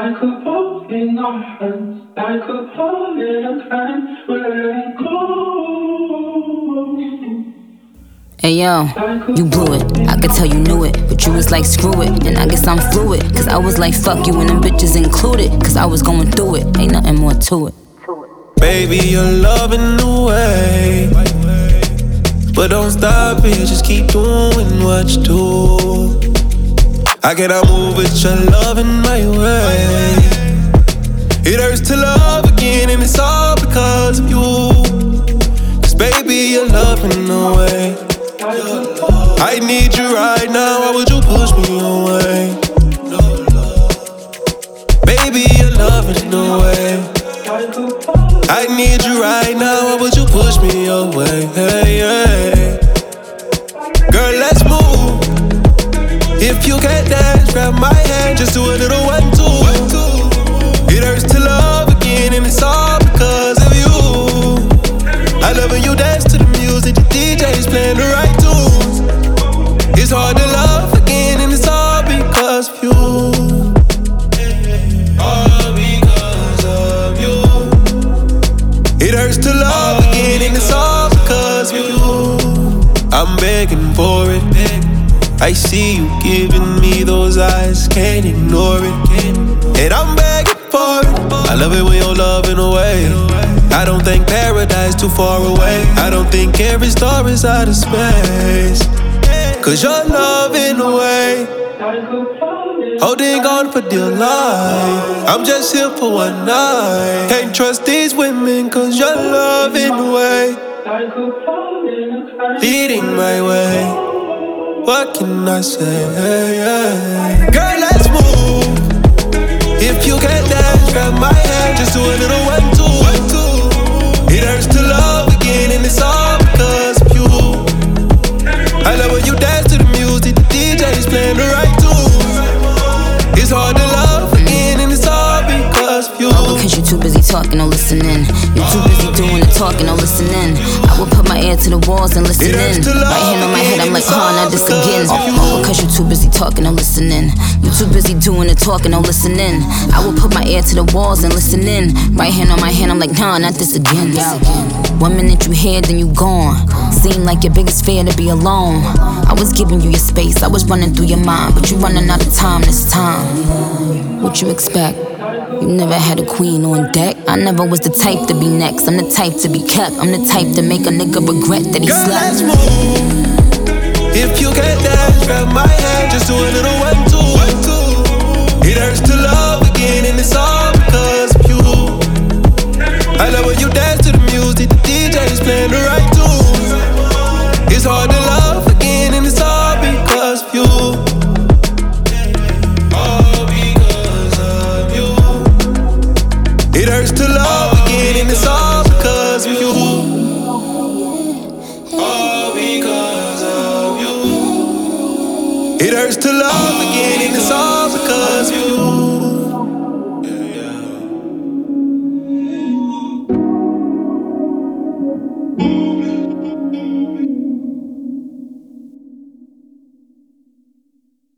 Like a boat in our hands, like a boat in a can, we're letting go. Hey yo, you blew it, I could tell you knew it, but you was like screw it, and I guess I'm fluid, cause I was like fuck you and them bitches included, cause I was going through it, ain't nothing more to it. Baby, you're loving the way, but don't stop it, just keep doing what you do. I cannot move with your love in my way. It hurts to love again, and it's all because of you. Cause baby, you're loving the way. I need you right now, why would you push me away? Baby, you're loving the way. I need you right now, why would you push me away? Hey, hey. Girl, let's move. If you can't dance, grab my hand, just do a little 1-2. It hurts to love again, and it's all because of you. I love when you dance to the music, the DJ's playing the right tunes. It's hard to love again, and it's all because of you. All because of you. It hurts to love again, and it's all because of you. I'm begging for it. I see you giving me those eyes, can't ignore it. And I'm begging for it. I love it when you're loving away. I don't think paradise too far away. I don't think every star is out of space. Cause you're loving away, holding on for dear life. I'm just here for one night. Can't trust these women cause you're loving away, leading my way. What can I say? Girl, let's move. If you can't dance, grab my hand, just do a little 1-2. It hurts to love again, and it's all because of you. I love when you dance to the music, the DJ's playing the right tunes. It's hard to love again, and it's all because of you. All because you're too busy talking or listening. You're too busy doing the talking or listening. I will put my ear to the walls and listen in. Right hand on my head, I'm like, not this again. All because you're too busy talking or listening. You're too busy doing the talking or listening. I will put my ear to the walls and listen in. Right hand on my head, I'm like, not this again. 1 minute you here, then you gone. Seemed like your biggest fear to be alone. I was giving you your space, I was running through your mind, but you running out of time this time. What you expect? You never had a queen on deck. I never was the type to be next. I'm the type to be kept. I'm the type to make a nigga regret that he Girl, slept. let's move. If you can't dance, grab my hand, just do a little 1-2. It hurts to love again, and it's all because of you. I love when you dance to the music, the DJ's playing the right tunes. It's hard to love again, and it's all because of you. All because of you. It hurts to love again, and it's all because of you. All because of you. It hurts to love again.